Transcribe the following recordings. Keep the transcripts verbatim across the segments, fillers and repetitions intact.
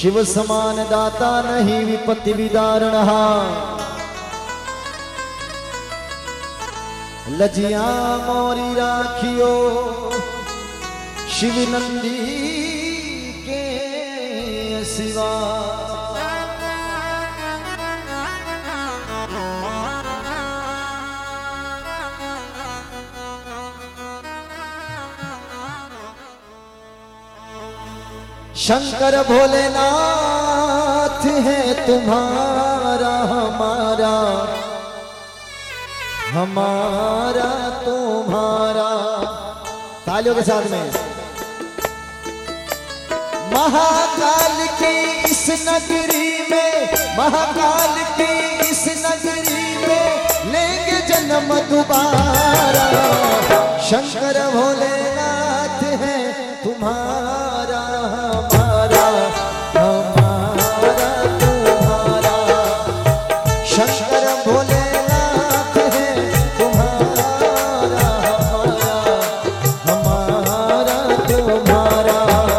शिव समान दाता नहीं विपत्ति विदारणः। लजिया मोरी राखियो शिव नंदी के सिवा। शंकर भोलेनाथ है तुम्हारा हमारा, हमारा तुम्हारा। तालियों के साथ में। महाकाल की इस नगरी में, महाकाल की इस नगरी में लेंगे जन्म दोबारा। शंकर भोलेनाथ है तुम्हारा हमारा, हमारा तुम्हारा। शंकर भोलेनाथ है तुम्हारा हमारा, हमारा तुम्हारा।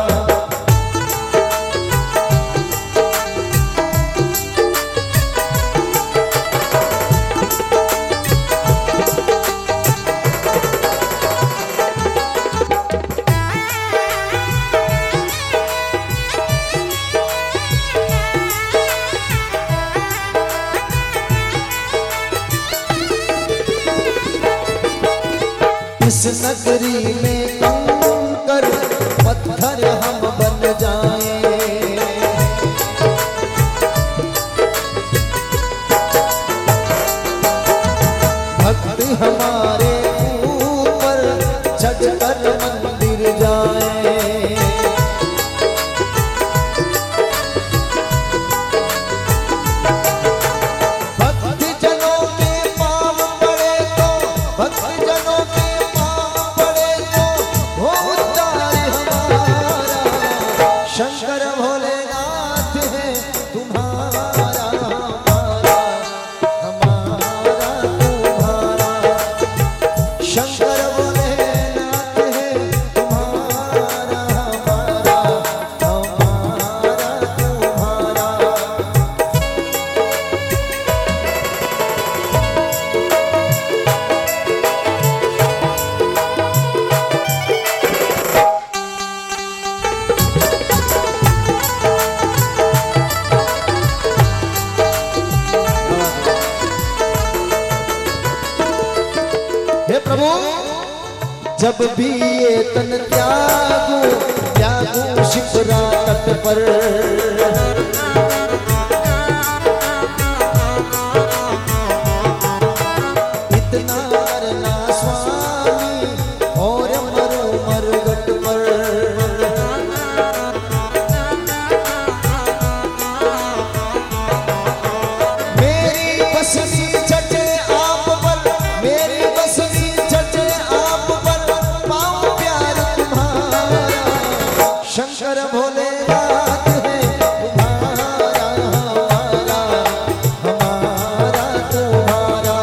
इस नगरी में कंकर पत्थर हम बन जाएं। भक्त हमारे ऊपर चढ़कर मंदिर जाएं। भक्त जनों के पाँव पड़े तो, भक्त जनों के शंकर भोलेनाथ है तुम्हारा हमारा, हमारा तुम्हारा। शंकर भोलेनाथ है तुम्हारा हमारा, हमारा तुम्हारा। हे प्रभु, जब भी ये तन त्यागू त्यागू शिप्रा तट पर। इतना मरना स्वामी और मरो मरगट पर। मेरी बसनी चटे आप पर, मेरी शंकर भोलेनाथ है तुम्हारा हमारा, हमारा तुम्हारा।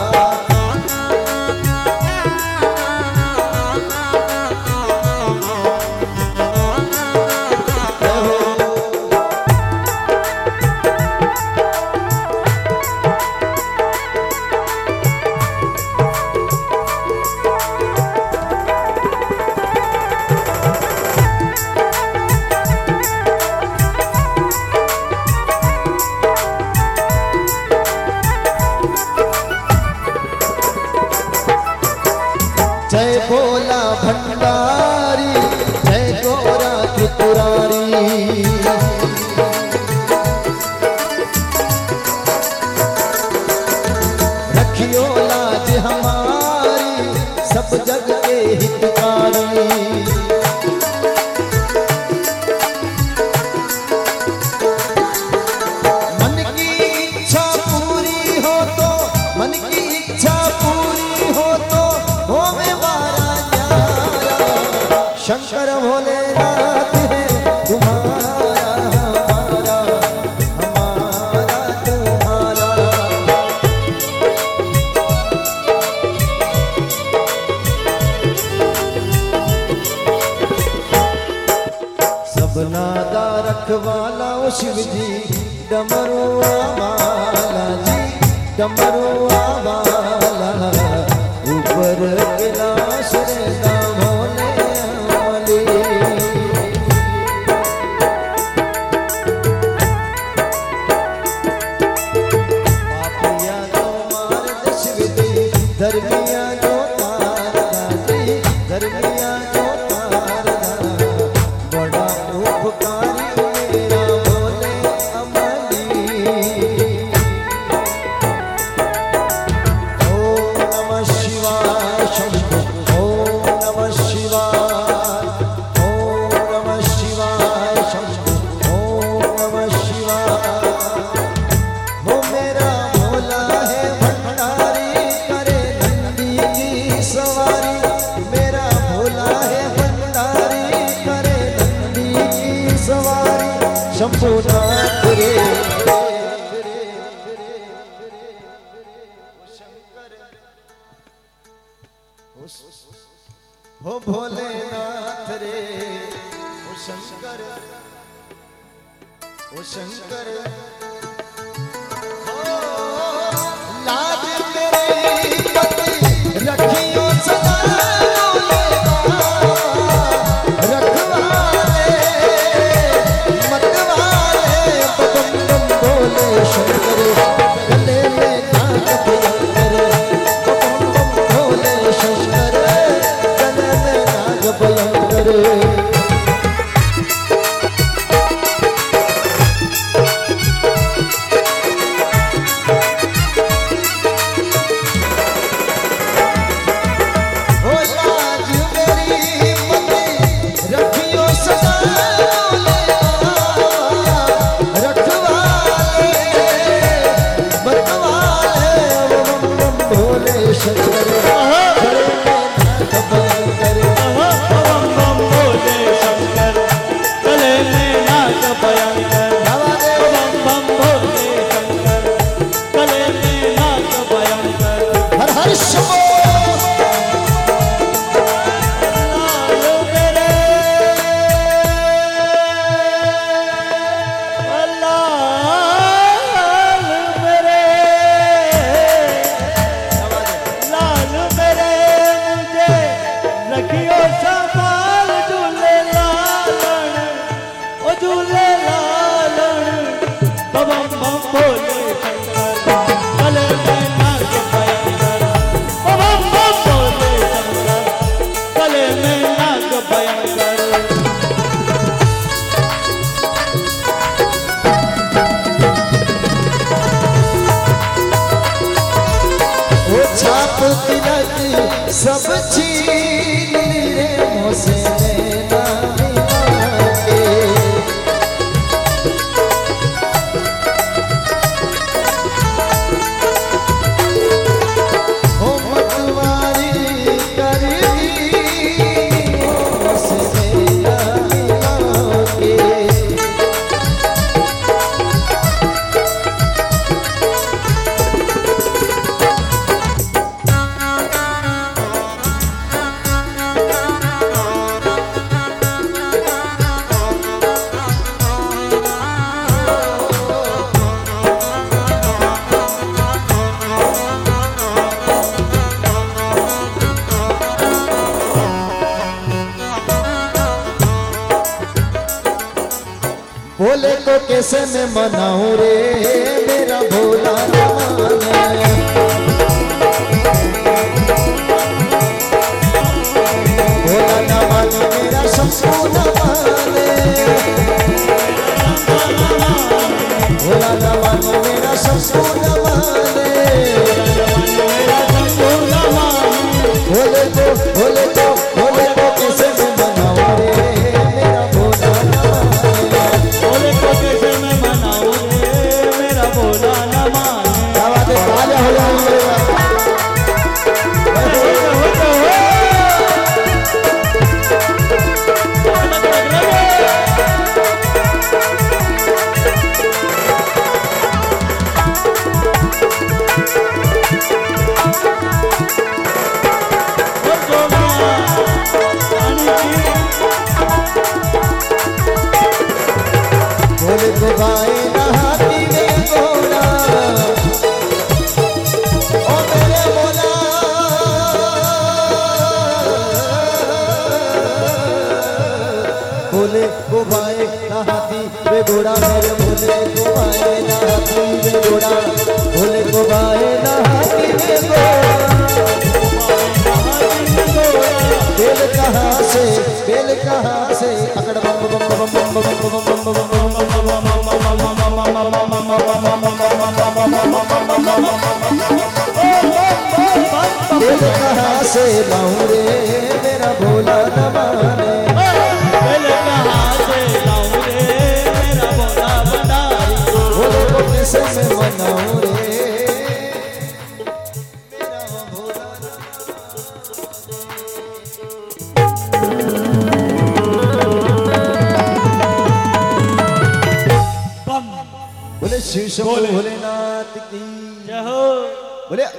जय भोला भंडारी, जय गोरा त्रिपुरारी। रखियो लाज हमारी सब जग के हितकारी। मन की इच्छा पूरी हो तो, मन की इच्छा पूरी हो तो होवे शंकर भोलेनाथ है तुम्हारा हमारा, हमारा तुम्हारा। शिव जी डमरुआ वाला जी डमरुआ वाला ऊपर कैलाश रहता भोले वाले। पापिया जो मार दे शिव जी धर्मिया जो तारदा जी धर्मिया जो तारदा बड़ा उपकारी मेरा भोले अमली। ओम नमः शिवाय शंभो ओम नमः शिवाय ओम नमः शिवाय शंभो ओम नमः शिवाय। वो मेरा भोला है भंडारी करे नंदी की सवारी मेरा भोला है भंडारी करे नंदी की सवारी शंभुनाथ रे हो भोलेनाथ रे ओ शंकर ओ शंकर लाज तेरी पति रखियो सदा रखवाले मतवाले बम बम भोले शंकर गले में नाग भयंकर बम बम भोले शंकर गले में नाग भयंकर। सब छीन रे मोसे लेना के हो मतवारी कर दी मोसे लेना के भोले को कैसे मैं मनाऊं रे मेरा भोला न माने भोला न माने मेरा शंभू न माने भोला न माने मेरा शंभू न माने भोले को भोले को भोले को कैसे मैं मनाऊं रे मेरा भोला न माने भोले को कैसे मैं मनाऊं रे मेरा भोला न माने। जोड़ा मेरे भोले को भाए ना हाथी में जोड़ा भोले को भाए ना हाथी में जोड़ा बेल कहाँ से बेल कहाँ से अकड़ बम बम बम बम बम बम बम बेल कहाँ से लाऊं रे मेरा भोला न माने बेल कहाँ से लाऊं रे मेरा भोला भंडारी भोले को कैसे मैं मनाऊं रे मेरा भोला न बोले शिव शंभो भोलेनाथ की जय हो। बोले